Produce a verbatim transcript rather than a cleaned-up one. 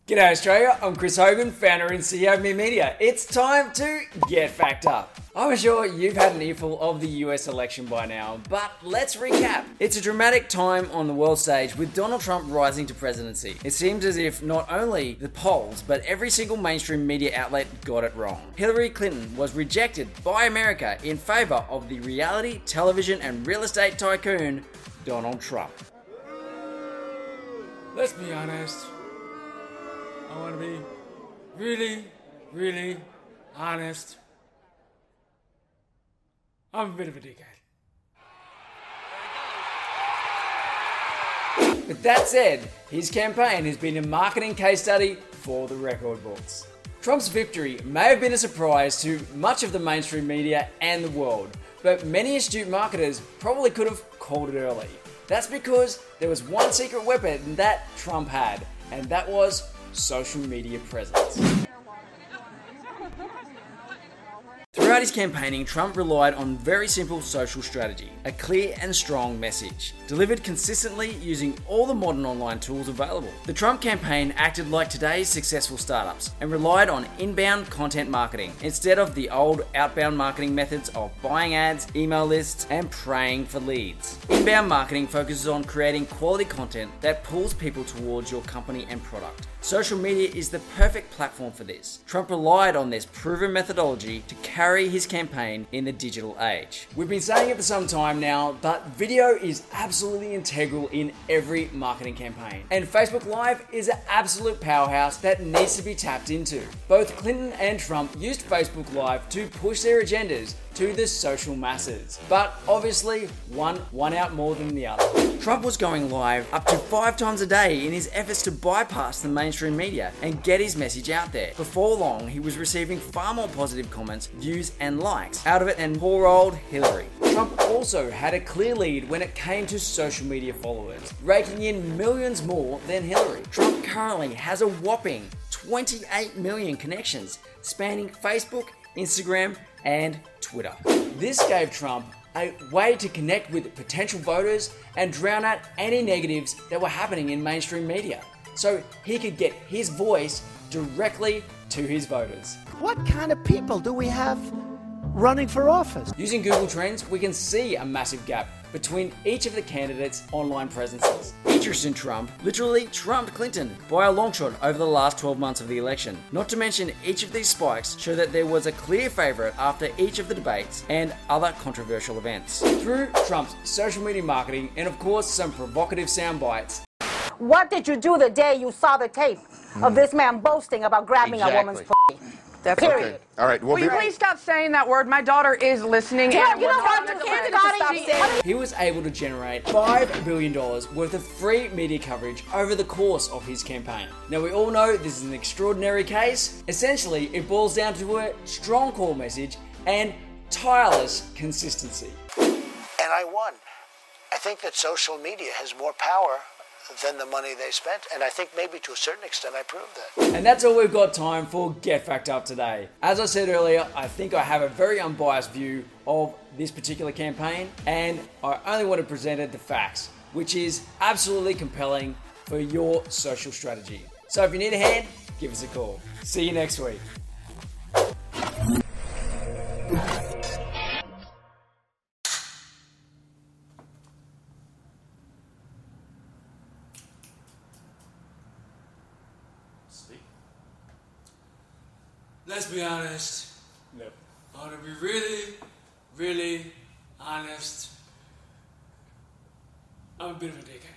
G'day Australia, I'm Chris Hogan, founder and C E O of Me Media. It's time to get fact up. I'm sure you've had an earful of the U S election by now, but let's recap. It's a dramatic time on the world stage with Donald Trump rising to presidency. It seems as if not only the polls, but every single mainstream media outlet got it wrong. Hillary Clinton was rejected by America in favour of the reality, television and real estate tycoon, Donald Trump. Let's be honest. I want to be really, really honest. I'm a bit of a dickhead. With that said, his campaign has been a marketing case study for the record books. Trump's victory may have been a surprise to much of the mainstream media and the world, but many astute marketers probably could have called it early. That's because there was one secret weapon that Trump had, and that was social media presence. Throughout his campaigning, Trump relied on very simple social strategy, a clear and strong message, delivered consistently using all the modern online tools available. The Trump campaign acted like today's successful startups and relied on inbound content marketing instead of the old outbound marketing methods of buying ads, email lists, and praying for leads. Inbound marketing focuses on creating quality content that pulls people towards your company and product. Social media is the perfect platform for this. Trump relied on this proven methodology to carry his campaign in the digital age. We've been saying it for some time now, but video is absolutely integral in every marketing campaign. And Facebook Live is an absolute powerhouse that needs to be tapped into. Both Clinton and Trump used Facebook Live to push their agendas to the social masses. But obviously, one won out more than the other. Trump was going live up to five times a day in his efforts to bypass the mainstream media and get his message out there. Before long, he was receiving far more positive comments, views, and likes out of it than poor old Hillary. Trump also had a clear lead when it came to social media followers, raking in millions more than Hillary. Trump currently has a whopping twenty-eight million connections, spanning Facebook, Instagram, and Twitter. This gave Trump a way to connect with potential voters and drown out any negatives that were happening in mainstream media, so he could get his voice directly to his voters. What kind of people do we have running for office? Using Google Trends, we can see a massive gap between each of the candidates' online presences. Interest in Trump literally trumped Clinton by a long shot over the last twelve months of the election. Not to mention, each of these spikes show that there was a clear favourite after each of the debates and other controversial events. Through Trump's social media marketing and of course some provocative sound bites. What did you do the day you saw the tape mm. of this man boasting about grabbing exactly. a woman's pussy? That's Period. Okay. All right. We'll Will you please stop saying that word? My daughter is listening. Yeah, and you we're know not what? gonna You let can't her stop stop saying saying- He was able to generate five billion dollars worth of free media coverage over the course of his campaign. Now, we all know this is an extraordinary case. Essentially, it boils down to a strong core message and tireless consistency. And I won. I think that social media has more power than the money they spent, and I think maybe to a certain extent I proved that. And that's all we've got time for Get Fact Up today. As I said earlier, I think I have a very unbiased view of this particular campaign, and I only want to present the facts, which is absolutely compelling for your social strategy. So if you need a hand, give us a call. See you next week. Let's be honest. Yep. I want to be really, really honest. I'm a bit of a dickhead.